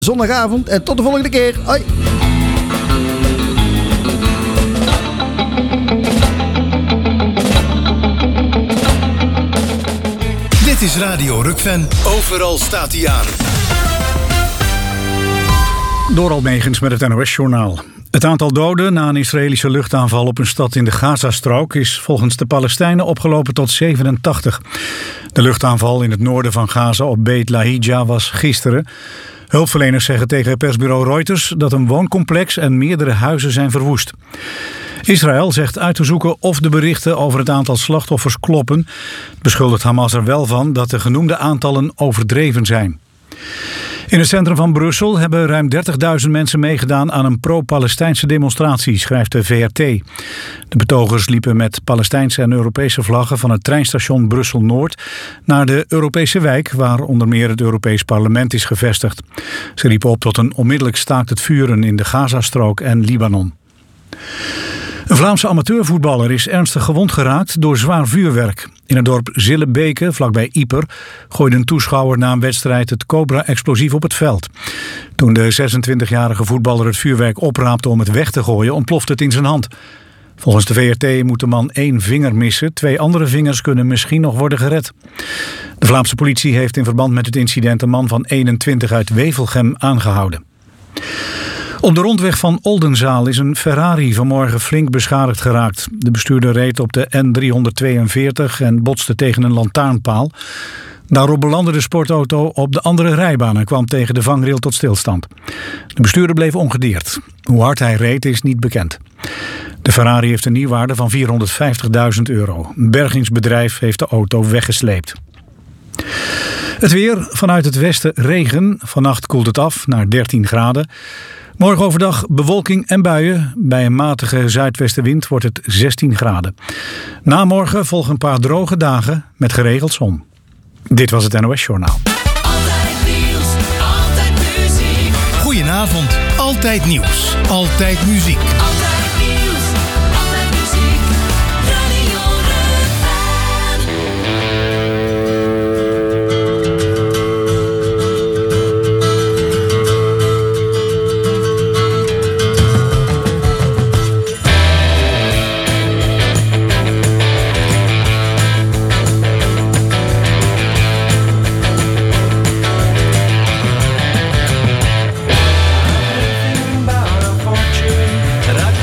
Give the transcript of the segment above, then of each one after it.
zondagavond en tot de volgende keer. Hoi. Dit is Radio Rukven. Overal staat hij aan. Door Almegens met het NOS-journaal. Het aantal doden na een Israëlische luchtaanval op een stad in de Gazastrook is volgens de Palestijnen opgelopen tot 87. De luchtaanval in het noorden van Gaza op Beit Lahija was gisteren. Hulpverleners zeggen tegen persbureau Reuters dat een wooncomplex en meerdere huizen zijn verwoest. Israël zegt uit te zoeken of de berichten over het aantal slachtoffers kloppen. Het beschuldigt Hamas er wel van dat de genoemde aantallen overdreven zijn. In het centrum van Brussel hebben ruim 30.000 mensen meegedaan aan een pro-Palestijnse demonstratie, schrijft de VRT. De betogers liepen met Palestijnse en Europese vlaggen van het treinstation Brussel-Noord naar de Europese wijk, waar onder meer het Europees Parlement is gevestigd. Ze riepen op tot een onmiddellijk staakt het vuren in de Gazastrook en Libanon. Een Vlaamse amateurvoetballer is ernstig gewond geraakt door zwaar vuurwerk. In het dorp Zillebeke, vlakbij Ieper, gooide een toeschouwer na een wedstrijd het Cobra-explosief op het veld. Toen de 26-jarige voetballer het vuurwerk opraapte om het weg te gooien, ontplofte het in zijn hand. Volgens de VRT moet de man 1 vinger missen. 2 andere vingers kunnen misschien nog worden gered. De Vlaamse politie heeft in verband met het incident een man van 21 uit Wevelgem aangehouden. Op de rondweg van Oldenzaal is een Ferrari vanmorgen flink beschadigd geraakt. De bestuurder reed op de N342 en botste tegen een lantaarnpaal. Daarop belandde de sportauto op de andere rijbaan en kwam tegen de vangrail tot stilstand. De bestuurder bleef ongedeerd. Hoe hard hij reed is niet bekend. De Ferrari heeft een nieuwwaarde van €450.000. Een bergingsbedrijf heeft de auto weggesleept. Het weer, vanuit het westen regen. Vannacht koelt het af naar 13 graden. Morgen overdag bewolking en buien. Bij een matige zuidwestenwind wordt het 16 graden. Na morgen volgen een paar droge dagen met geregeld zon. Dit was het NOS Journaal. Altijd nieuws, altijd muziek. Goedenavond, altijd nieuws, altijd muziek. Altijd nieuws, altijd muziek. Radio That I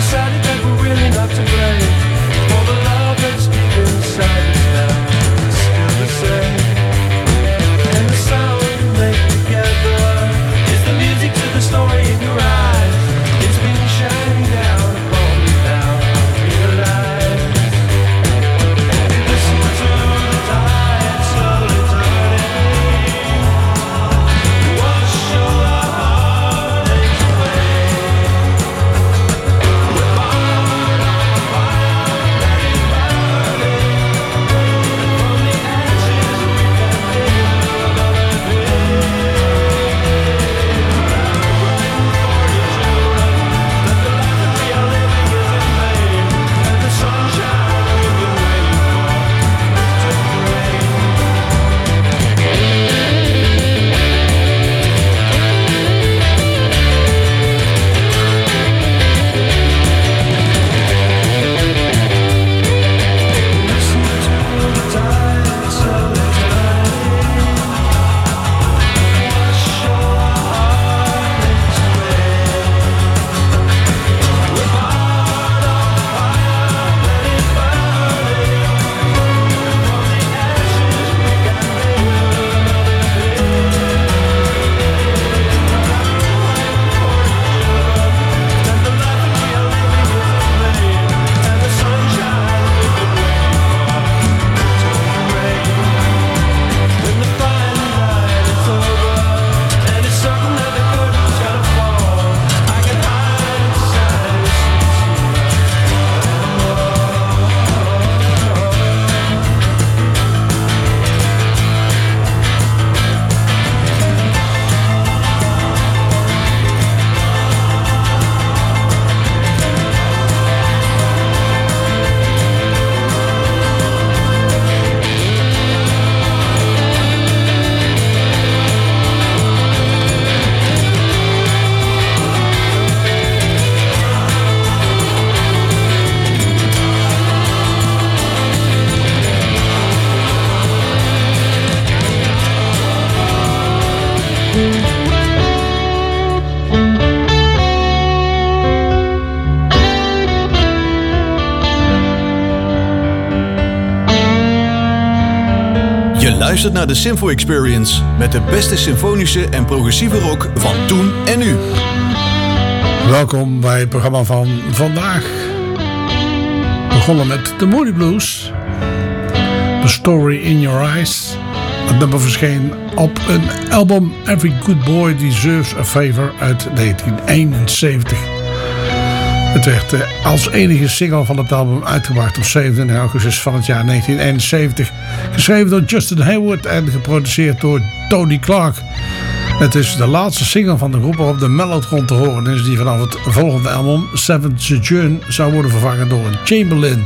luistert naar de Symfo Experience met de beste symfonische en progressieve rock van toen en nu. Welkom bij het programma van vandaag. We begonnen met The Moody Blues, The Story in Your Eyes. Het nummer verscheen op een album Every Good Boy Deserves a Favor uit 1971. Het werd als enige single van het album uitgebracht op 27 augustus van het jaar 1971. Geschreven door Justin Hayward en geproduceerd door Tony Clark. Het is de laatste single van de groep waarop de mellotron te horen is, die vanaf het volgende album Seventh Sojourn zou worden vervangen door een Chamberlin.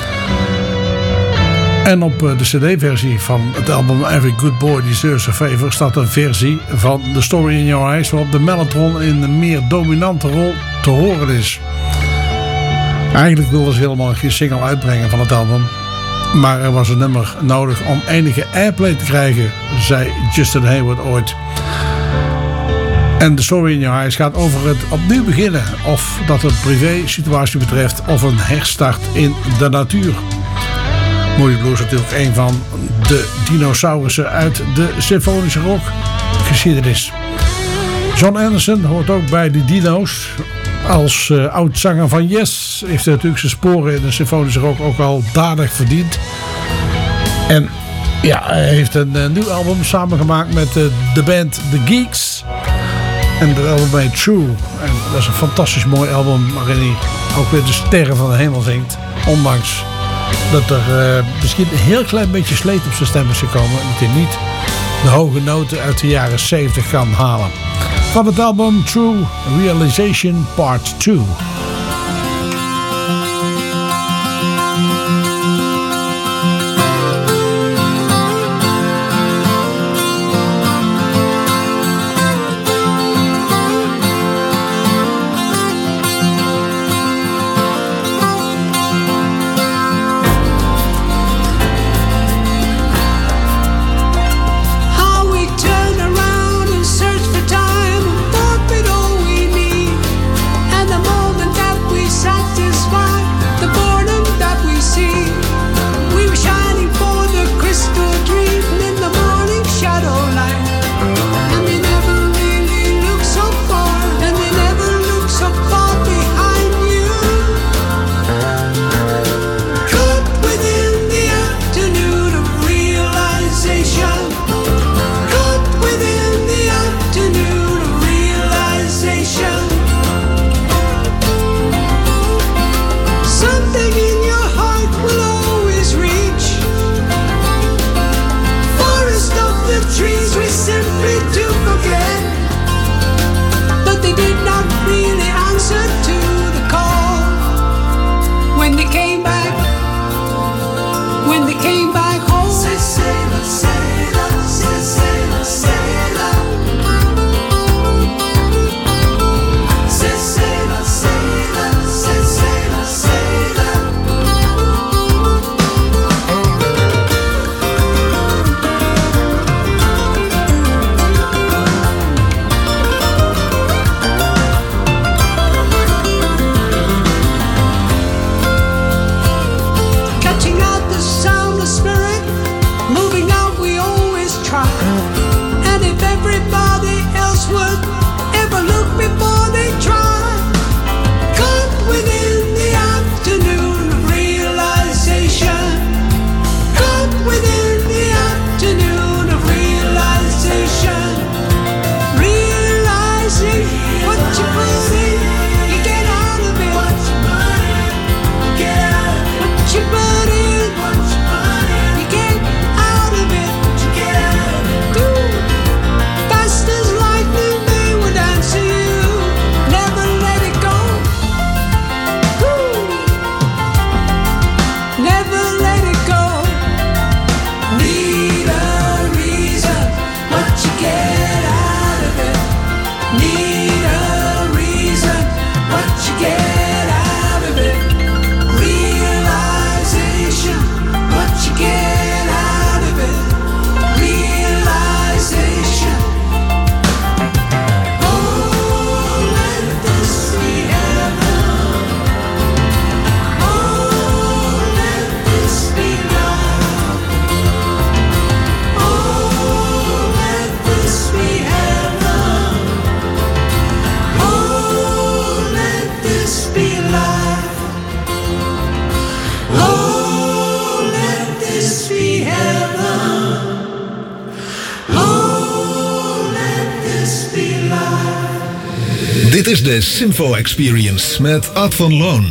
En op de cd-versie van het album Every Good Boy Deserves a Favor staat een versie van The Story in Your Eyes waarop de mellotron in een meer dominante rol te horen is. Eigenlijk wilden ze helemaal geen single uitbrengen van het album, maar er was een nummer nodig om enige airplay te krijgen, zei Justin Hayward ooit. En The Story in Your Eyes gaat over het opnieuw beginnen, of dat het privé-situatie betreft of een herstart in de natuur. Moody Blues is natuurlijk een van de dinosaurussen uit de symfonische rockgeschiedenis. John Anderson hoort ook bij de dino's. Als oud-zanger van Yes heeft hij natuurlijk zijn sporen in de symfonische rock ook al dadig verdiend. En ja, hij heeft een nieuw album samengemaakt met de band The Geeks. En dat album heet True. En dat is een fantastisch mooi album waarin hij ook weer de sterren van de hemel zingt. Ondanks dat er misschien een heel klein beetje sleet op zijn stem is gekomen. En dat hij niet de hoge noten uit de jaren 70 kan halen. Van het album True Realization Part 2. Moment Dit is de Sinfo Experience met Ad van Loon.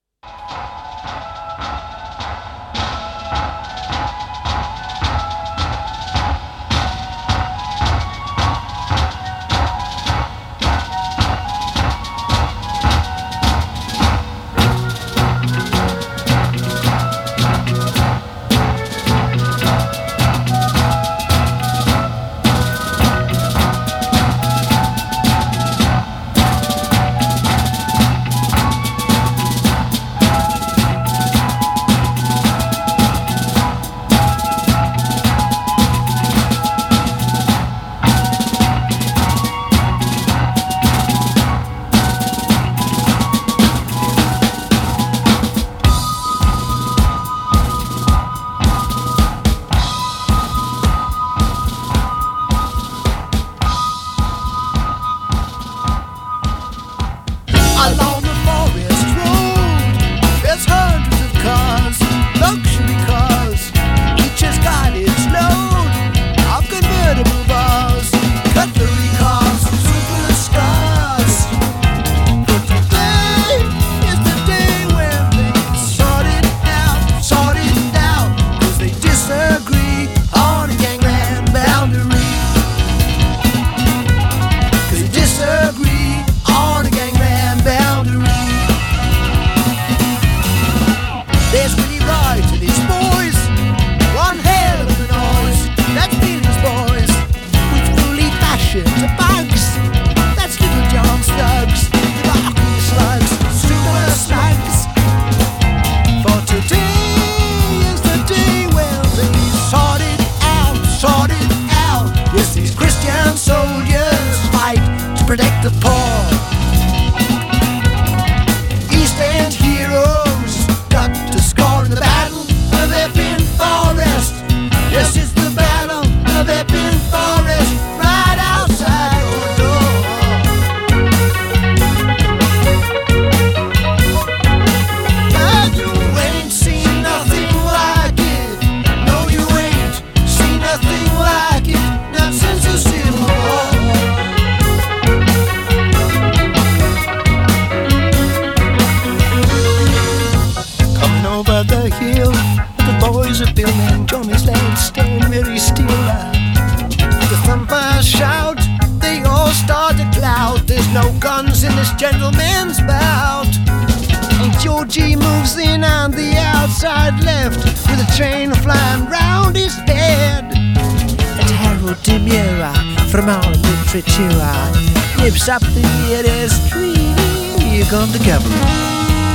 Nips up the industry. Here come the cavalry.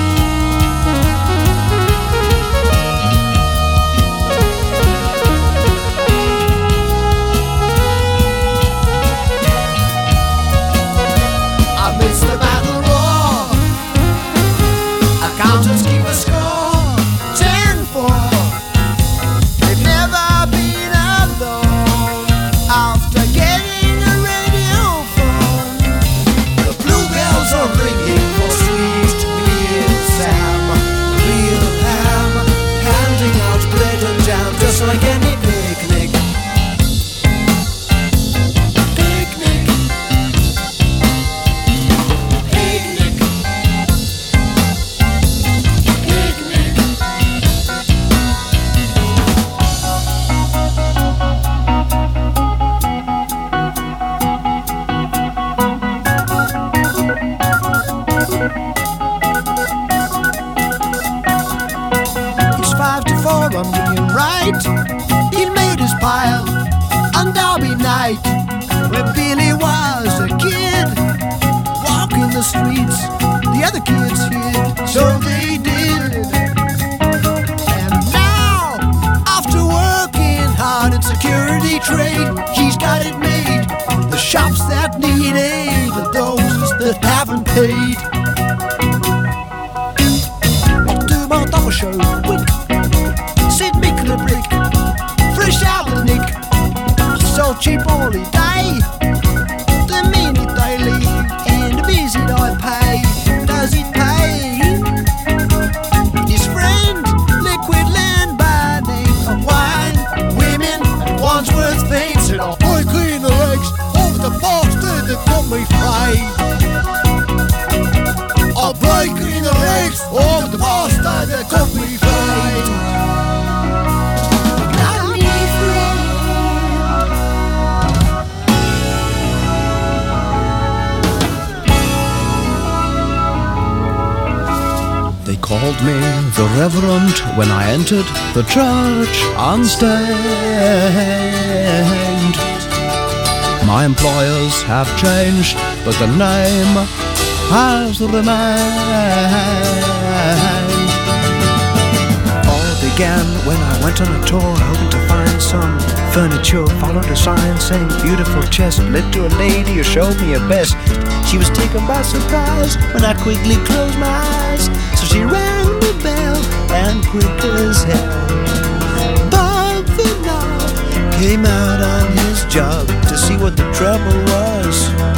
Amidst the battle roar, accountants keep a score. 10-4. They've never been alone after getting a radio phone. The bluebells are ringing for sweet real Sam, real ham, handing out bread and jam just like any picnic. Picnic. Picnic. Picnic. It's 5-4 on Union right. He made his pile on Derby night when Billy was a kid, walking the streets. The other kids hid, so they did. And now, after working hard in security trade, he's got it made. The shops that need aid are those that haven't paid. Do my double show quick. Sid Mick the brick, fresh out the nick. So cheap all the day. The minute I leave and the visit I pay. Does it pay? His friend, liquid land by name of wine, women, and Wandsworth Fane said, "Oh, I clean the legs of the bastard that got me frayed." called me the Reverend when I entered the church unstained. My employers have changed, but the name has remained. All began when I went on a tour, hoping to find some furniture. Followed a sign saying beautiful chest, led to a lady who showed me her best. She was taken by surprise when I quickly closed my eyes, so she rang the bell and quick as hell Bob Vinod came out on his job to see what the trouble was.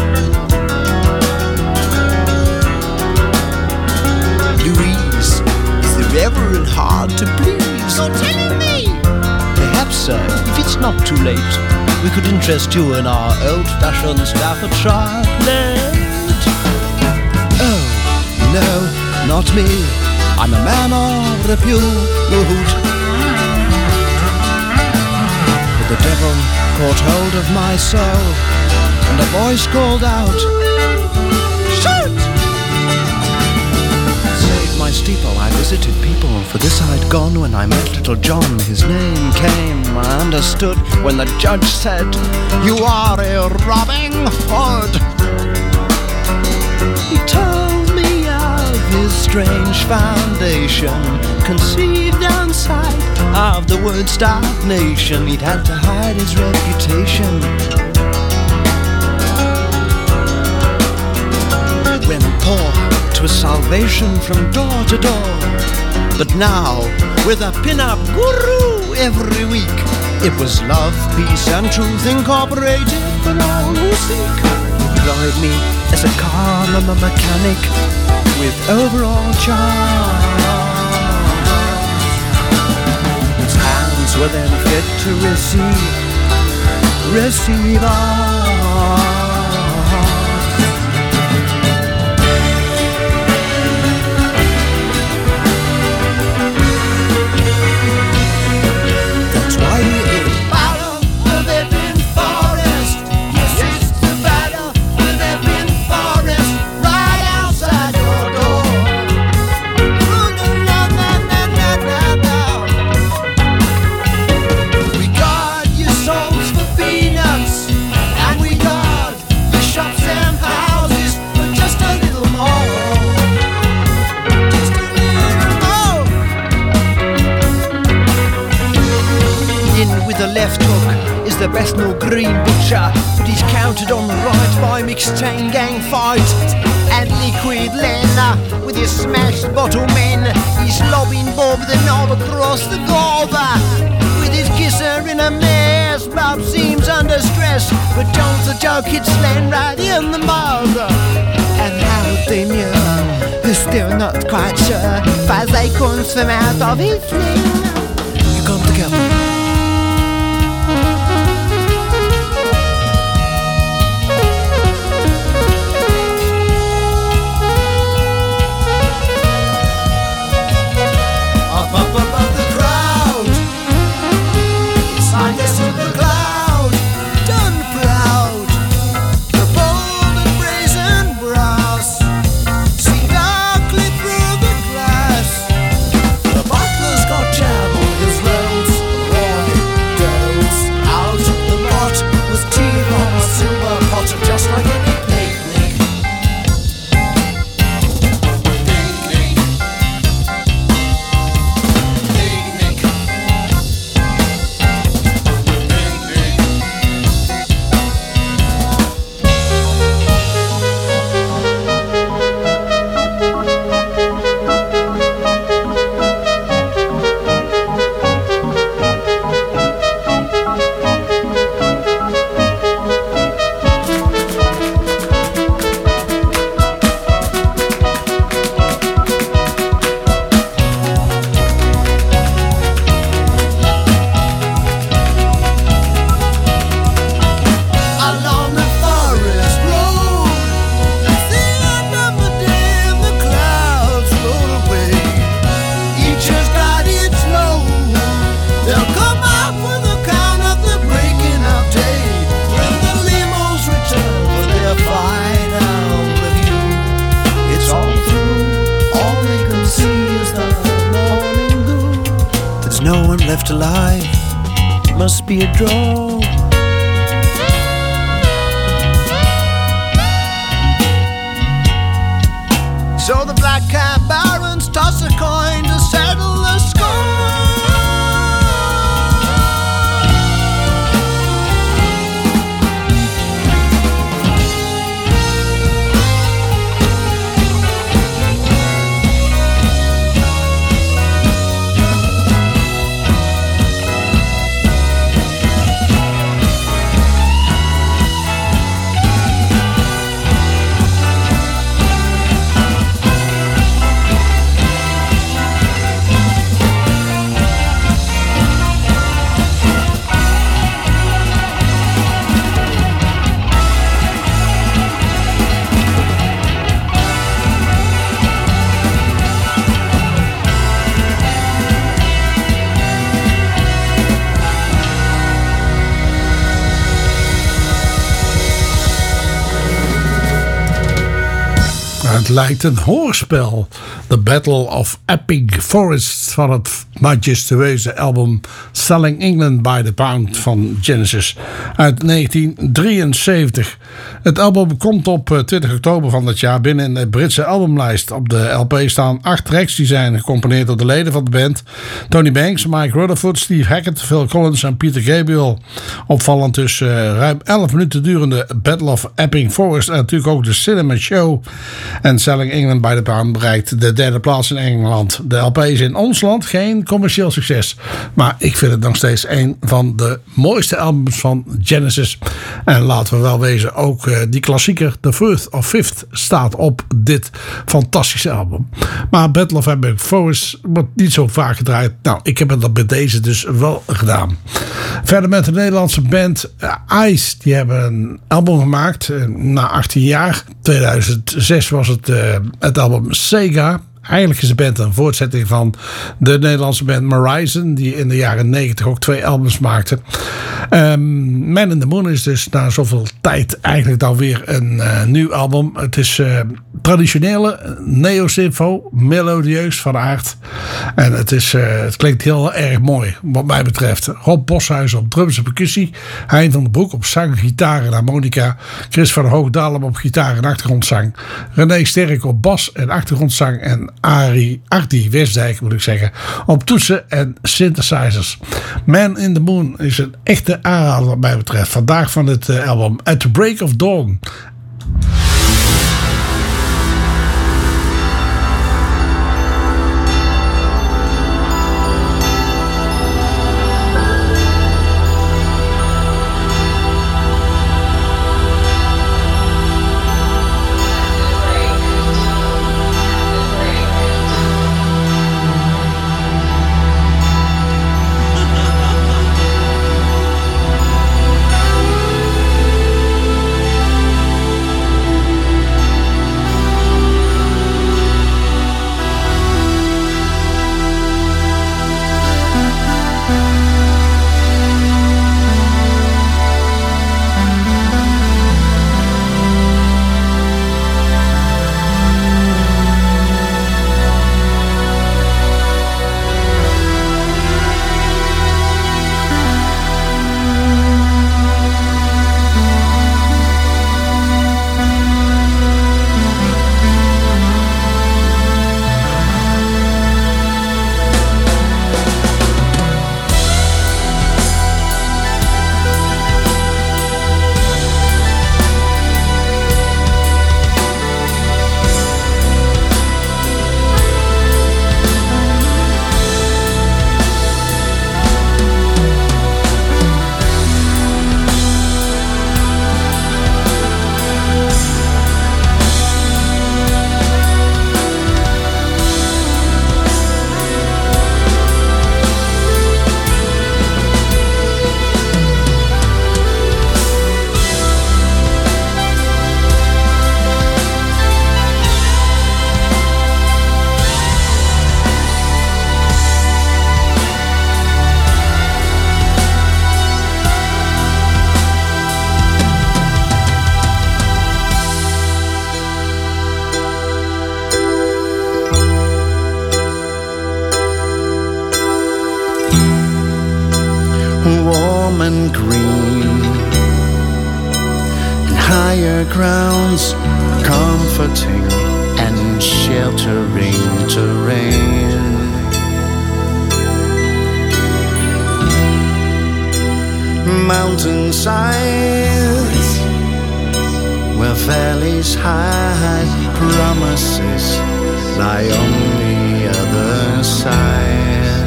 Louise, is the Reverend hard to please? You're telling me? Perhaps, sir, if it's not too late, we could interest you in our old-fashioned Staffordshire plate. Oh, no, not me. I'm a man of repute. But the devil caught hold of my soul, and a voice called out, "Shoot!" Saved my steeple, I visited people. For this I'd gone when I met little John. His name came, I understood, when the judge said, "You are a Robin Hood." He told me of his strange foundation, conceived on sight of the word stagnation. He'd had to hide his reputation. When poor, 'twas salvation from door to door. But now, with a pin-up guru every week, it was love, peace and truth incorporated for all who seek. He employed me as a car mechanic with overall charge. His hands were then fit to receive all. That's why we're in battle with Epping Forest. Yes, it's the battle with Epping Forest, right outside your door. We guard your souls for peanuts, and we guard your shops and houses for just a little more. Just a little more. In with the left hook is the Bethnal Green butcher, but he's counted on the right by mixed chain gang fight. And Liquid Len with his smashed bottle men, he's lobbing Bob the knob across the Gorba. With his kisser in a mess, Bob seems under stress, but John's a joke, it's Len right in the mouth. And how they knew, is still not quite sure. 5 acorns from out of his sling. You come together. Up above the crowd, inside the silver cloud, done proud, the bold and brazen brass, see darkly through the glass. The butler's got jab left alive must be a draw. So the black cat barons toss a coin to settle the score. Het lijkt een hoorspel. The Battle of Epic Forests van het majestueuze album Selling England by the Pound van Genesis uit 1973. Het album komt op 20 oktober van dat jaar binnen in de Britse albumlijst. Op de LP staan 8 tracks die zijn gecomponeerd door de leden van de band. Tony Banks, Mike Rutherford, Steve Hackett, Phil Collins en Peter Gabriel. Opvallend dus ruim 11 minuten durende Battle of Epping Forest en natuurlijk ook de Cinema Show. En Selling England by the Pound bereikt de 3e plaats in Engeland. De LP is in ons land geen commercieel succes. Maar ik vind het nog steeds een van de mooiste albums van Genesis. En laten we wel wezen, ook die klassieker The 4th of 5th staat op dit fantastische album. Maar Battle of Epic Forest wordt niet zo vaak gedraaid. Nou, ik heb het bij deze dus wel gedaan. Verder met de Nederlandse band Ice. Die hebben een album gemaakt na 18 jaar. 2006 was het album Sega. Eigenlijk is de band een voortzetting van de Nederlandse band Horizon, die in de jaren 90 ook 2 albums maakte. Man in the Moon is dus na zoveel tijd eigenlijk dan weer een nieuw album. Het is traditionele neo-synfo, melodieus van aard. En het klinkt heel erg mooi wat mij betreft. Rob Boshuis op drums en percussie, Hein van den Broek op zang, gitaar en harmonica, Chris van Hoogdalem op gitaar en achtergrondzang, René Sterk op bas en achtergrondzang en Ardi Westdijk moet ik zeggen op toetsen en synthesizers. Man in the Moon is een echte aanrader wat mij betreft. Vandaag van het album At the Break of Dawn. silence, comforting and sheltering terrain. Mountainsides where valleys hide, promises lie on the other side.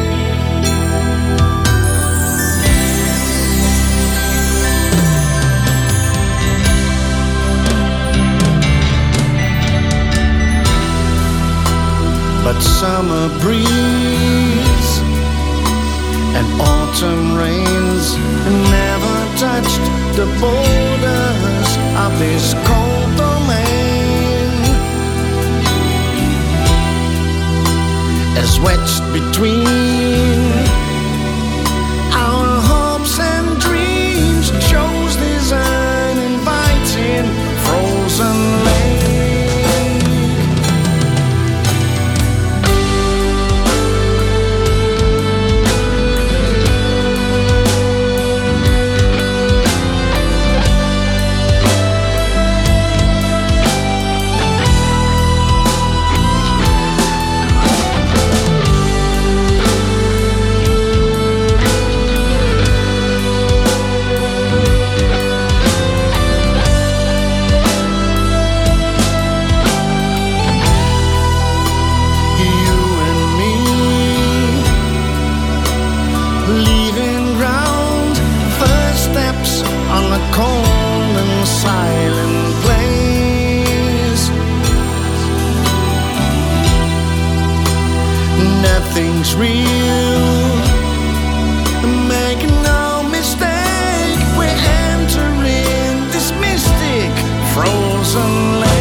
But summer breeze and autumn rains never touched the borders of this cold domain. As wedged between our hopes and dreams shows this uninviting frozen lake. Cold and silent place. Nothing's real, make no mistake, we're entering this mystic frozen lake.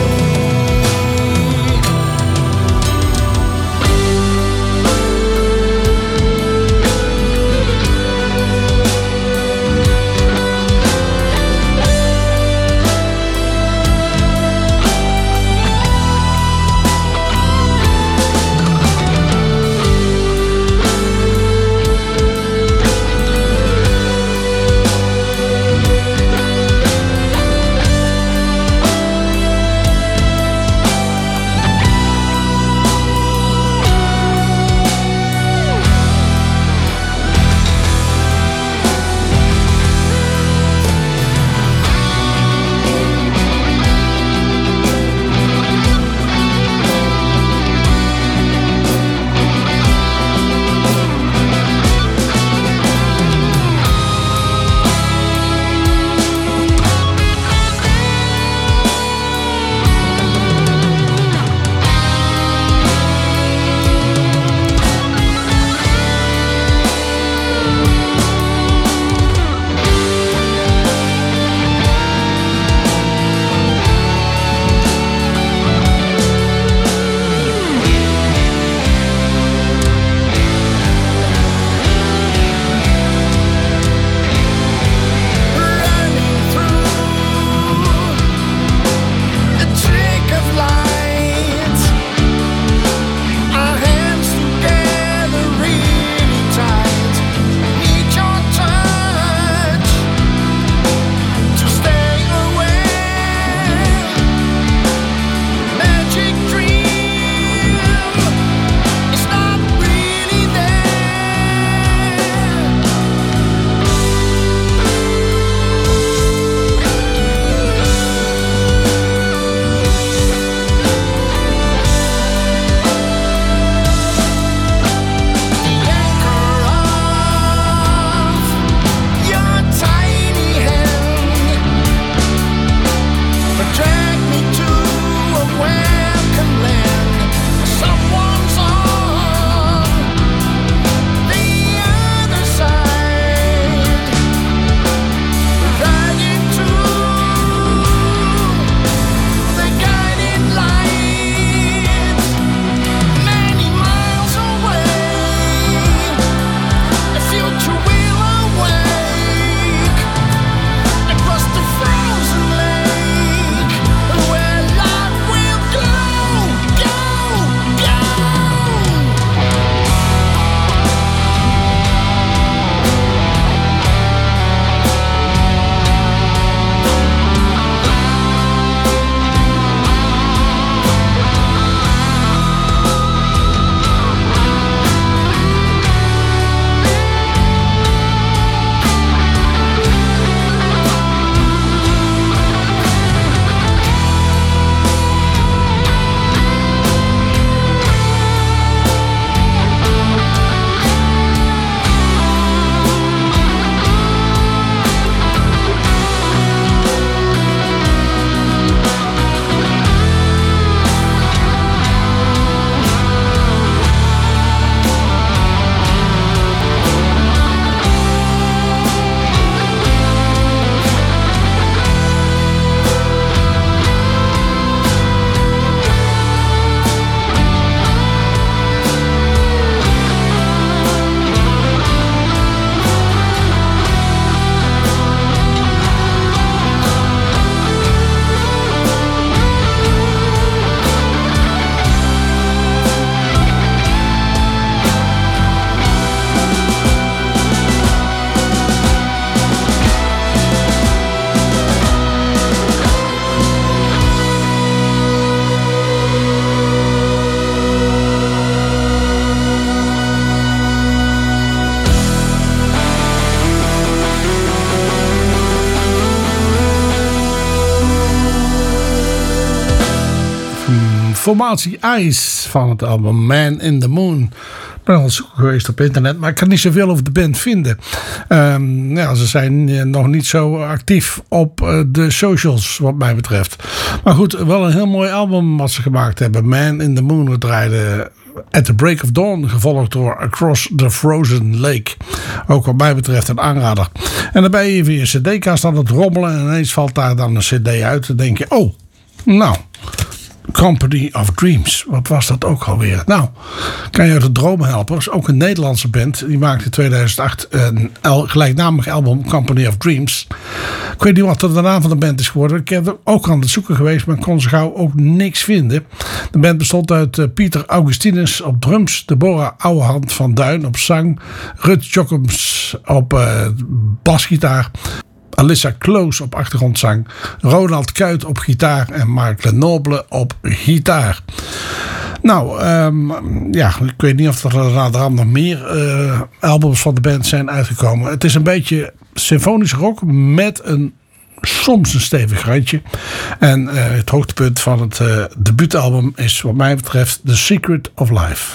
formatie Ice van het album Man in the Moon. Ik ben al zoeken geweest op internet, maar ik kan niet zoveel over de band vinden. Ze zijn nog niet zo actief op de socials wat mij betreft. Maar goed, wel een heel mooi album wat ze gemaakt hebben. Man in the Moon, we draaiden At the Break of Dawn, gevolgd door Across the Frozen Lake. Ook wat mij betreft een aanrader. En dan ben je even je cd-kast aan het rommelen en ineens valt daar dan een cd uit. Dan denk je, oh, nou, Company of Dreams. Wat was dat ook alweer? Nou, kan je uit de dromen helpen. Dat is ook een Nederlandse band. Die maakte in 2008 een gelijknamig album, Company of Dreams. Ik weet niet wat de naam van de band is geworden. Ik heb er ook aan het zoeken geweest, maar kon ze gauw ook niks vinden. De band bestond uit Pieter Augustinus op drums, Deborah Ouwehand van Duin op zang, Rut Jochems op basgitaar, Alyssa Kloos op achtergrondzang, Ronald Kuit op gitaar en Mark Lenoble op gitaar. Nou, ik weet niet of er naderhand nog meer albums van de band zijn uitgekomen. Het is een beetje symfonische rock met soms een stevig randje. En het hoogtepunt van het debuutalbum is wat mij betreft The Secret of Life.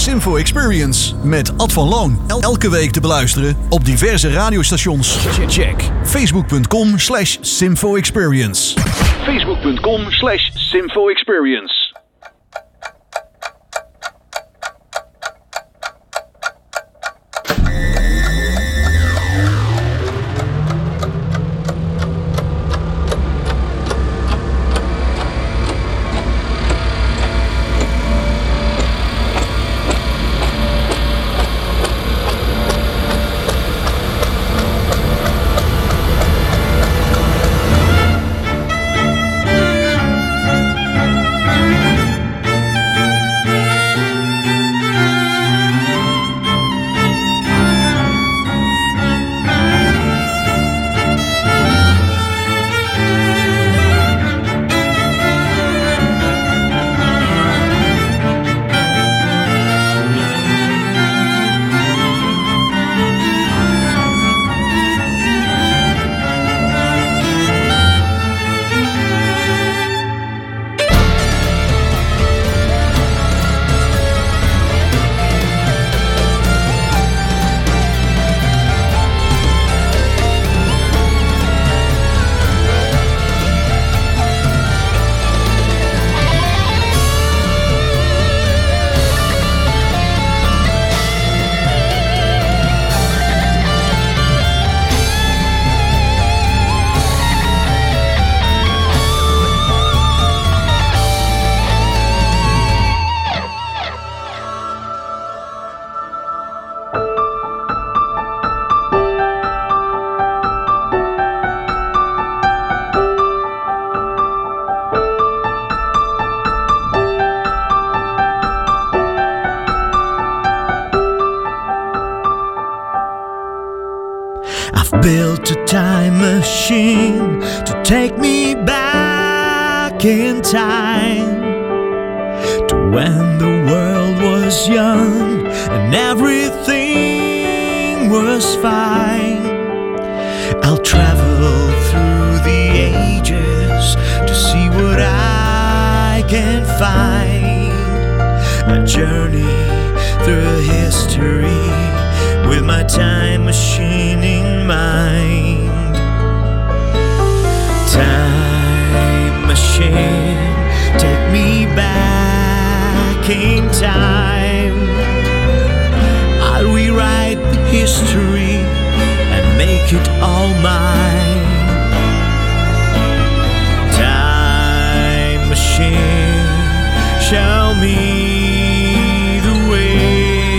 Simfo Experience met Ad van Loon. Elke week te beluisteren op diverse radiostations. Check facebook.com/Simfo Experience. facebook.com/Simfo Experience. Built a time machine to take me back in time to when the world was young and everything was fine. I'll travel through the ages to see what I can find. A journey through history with my time machine in mind. Time machine, take me back in time. I'll rewrite the history and make it all mine. Time machine, show me the way.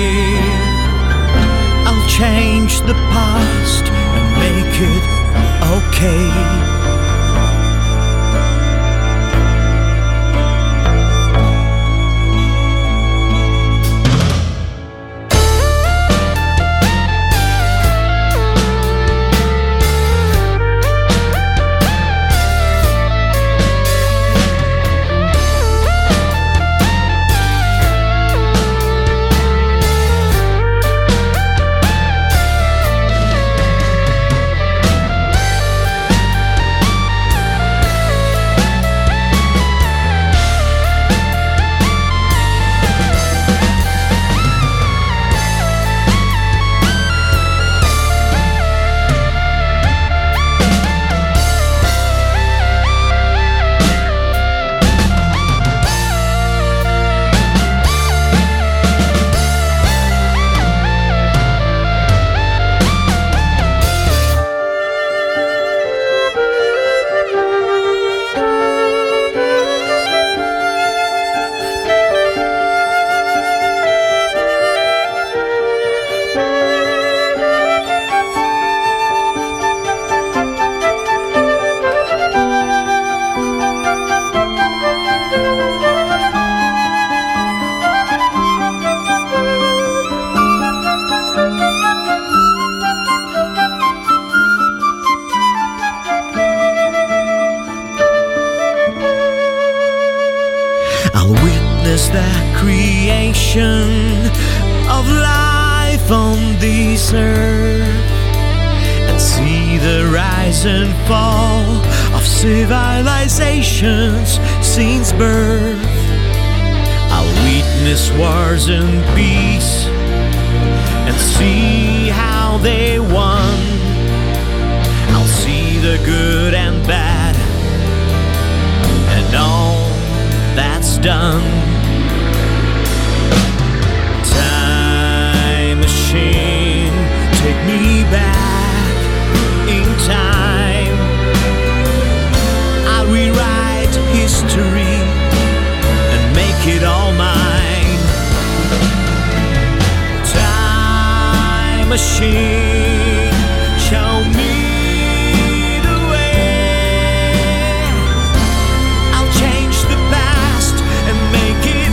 Change the past and make it okay. witness the creation of life on this earth and see the rise and fall of civilizations since birth. I'll witness witness wars and peace and see how they won. I'll see the good and bad and all that's done. Time machine, take me back in time. I'll rewrite history and make it all mine. Time machine, show me the way. I'll change the past and make it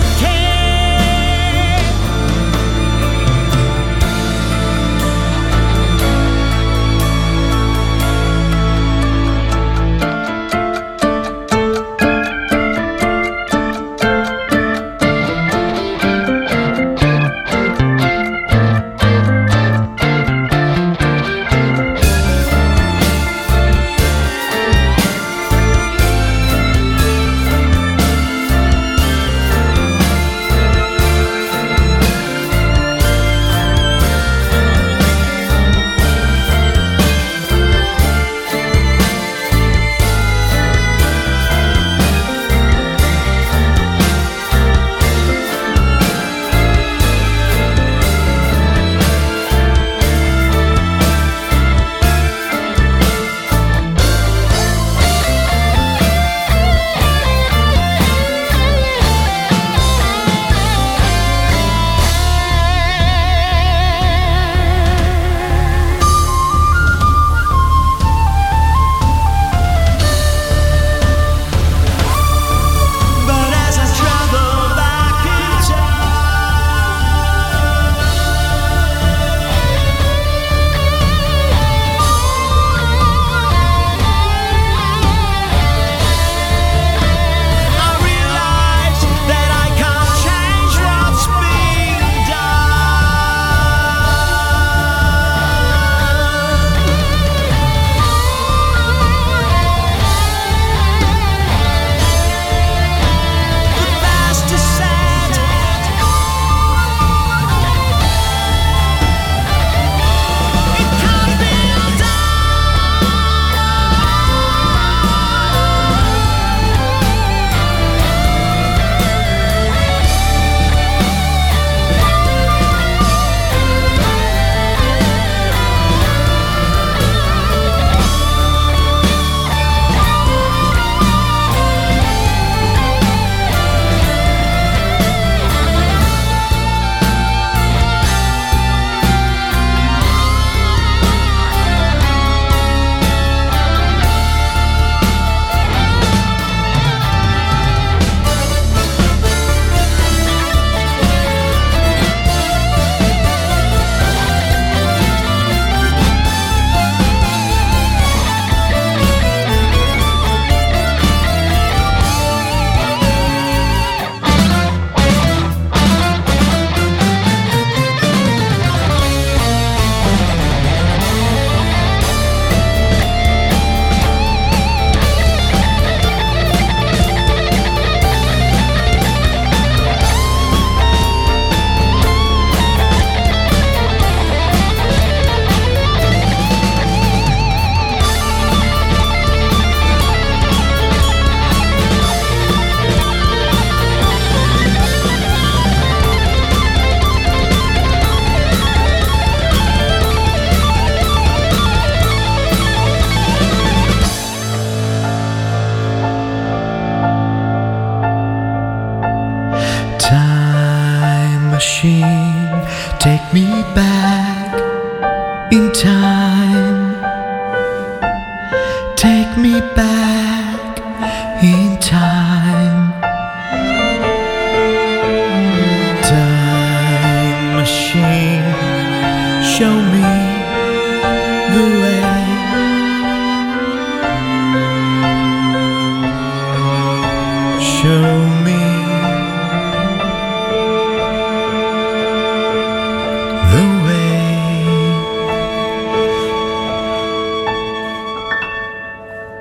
machine, take me back in time. Take me back in time. Time machine, show me the way. Show me the way.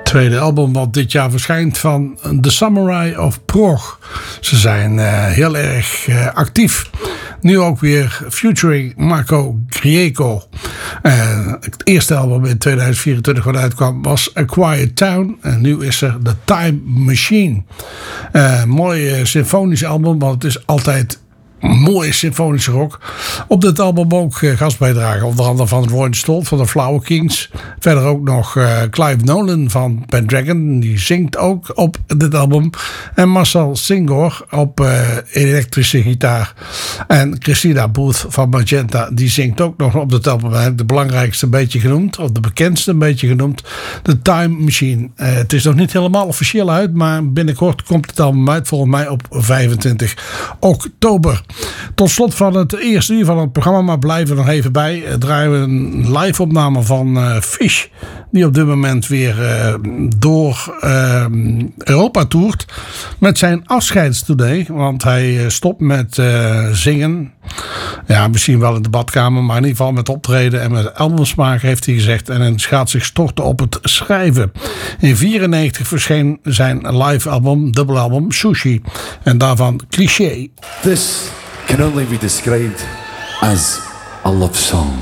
tweede album wat dit jaar verschijnt van The Samurai of Prog. Ze zijn heel erg actief. Nu ook weer featuring Marco Grieco. Het eerste album in 2024 wat uitkwam was A Quiet Town. En nu is er The Time Machine. Mooi symfonisch album, want het is altijd mooie symfonische rock. Op dit album ook gastbijdragen. Onder andere van Roy Stolt van de Flower Kings. Verder ook nog Clive Nolan van Pendragon. Die zingt ook op dit album. En Marcel Singor op elektrische gitaar. En Christina Booth van Magenta. Die zingt ook nog op dit album. De belangrijkste een beetje genoemd. Of de bekendste een beetje genoemd. The Time Machine. Het is nog niet helemaal officieel uit. Maar binnenkort komt het album uit. Volgens mij op 25 oktober. Tot slot van het eerste uur van het programma, maar blijven we nog even bij. Draaien we een live opname van Fish. Die op dit moment weer door Europa toert. Met zijn afscheidstournee. Want hij stopt met zingen. Ja, misschien wel in de badkamer. Maar in ieder geval met optreden en met albums maken heeft hij gezegd. En hij gaat zich storten op het schrijven. In 1994 verscheen zijn live album, dubbelalbum Sushi. En daarvan Cliché. This can only be described as a love song.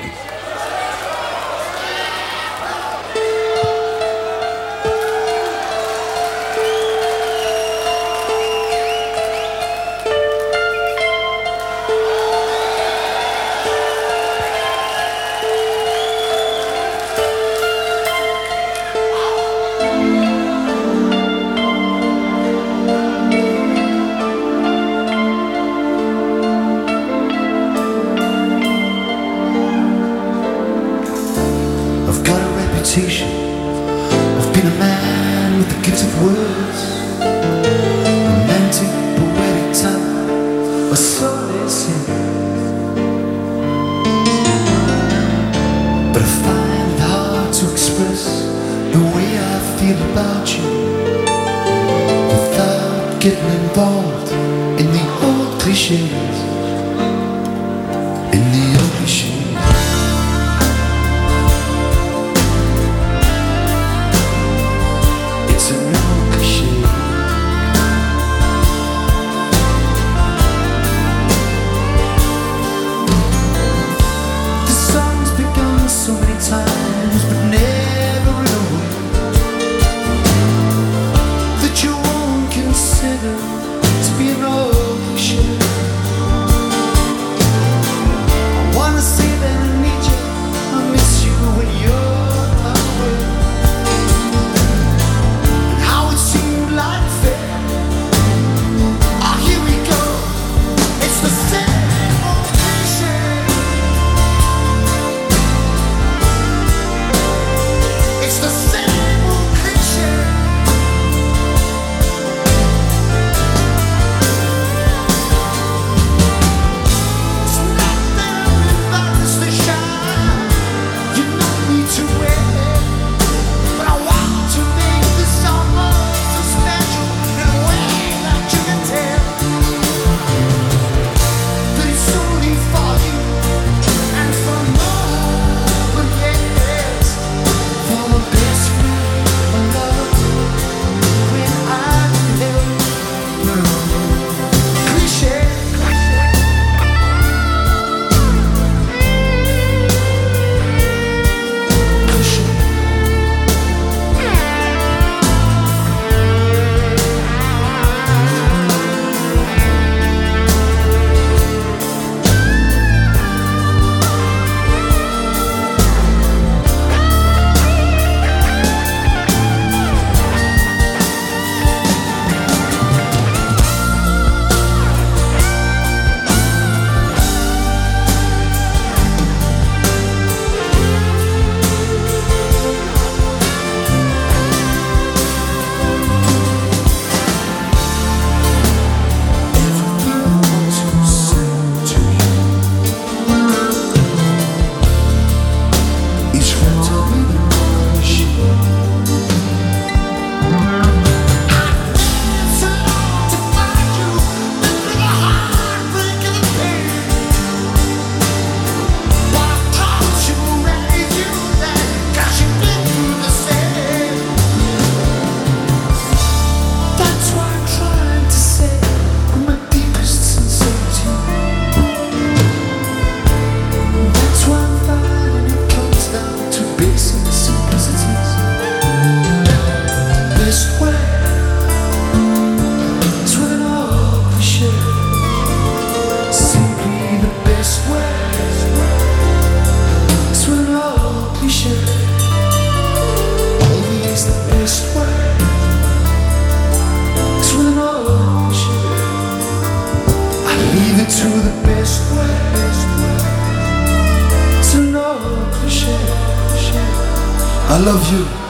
I've been a man with the gift of words, romantic, poetic time, or so they say. But I find it hard to express the way I feel about you without getting involved in the old cliches. In the old cliches. love you.